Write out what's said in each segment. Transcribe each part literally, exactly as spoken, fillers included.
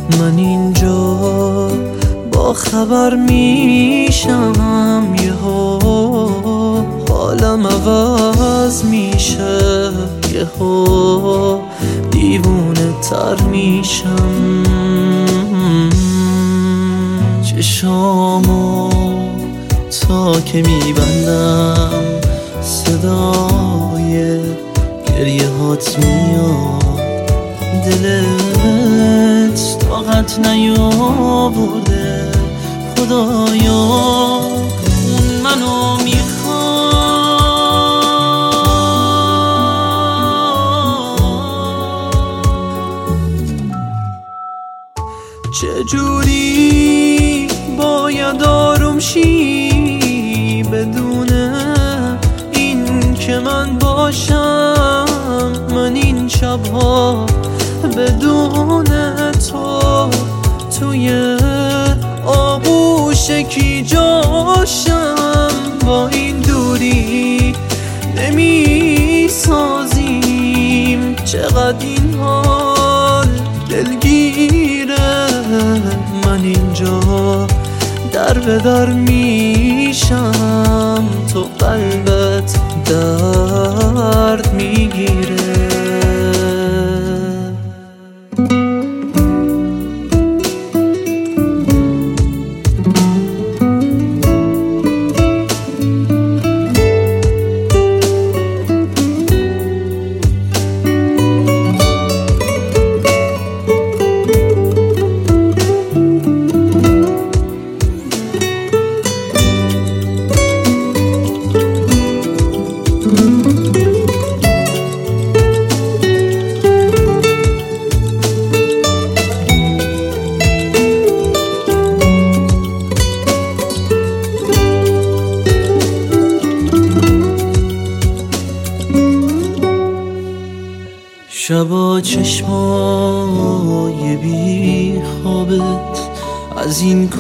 من اینجا با خبر میشم، یهو حالم عوض میشه، یهو دیوونه تر میشم. چشامو تا که میبندم صدای گریه هات میاد، دلت طاقت نیاورده خدایا اون منو میخواد. چجوری باید آروم شی بدون این که من باشم؟ من این شبها بدون تو توی آغوش کی جاشم؟ با این دوری نمی سازیم، چقدر این حال دلگیره. من اینجا در به در میشم، تو قلبت درد میگیره. شبا چشمای بی خوابت از این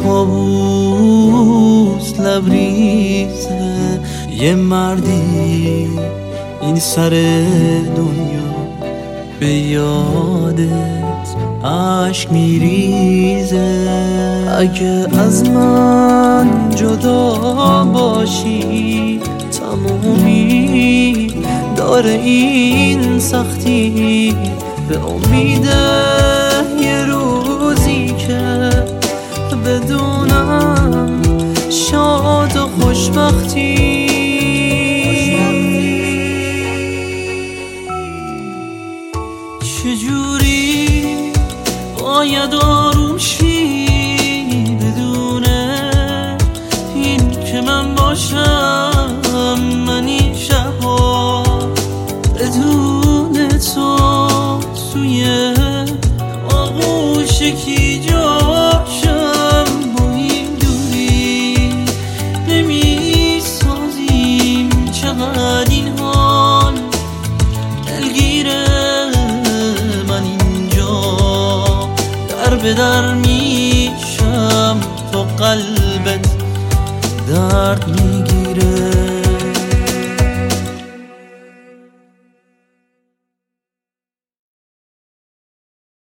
کابوس لبریزه. یه مردی این سر دنیا به یادت عشق میریزه. اگه از من جدا باشی تمومی داره این سختی، به امید یه روزی که بدونم شاد و خوشبختی. چجوری باید آروم شی بدون این که من باشم؟ من این شبها بدون تو توی آغوش کی جاشم؟ با این دوری نمی سازیم، چقدر این حال دلگیره. من اینجا در به در میشم، تو قلبت درد میگیره.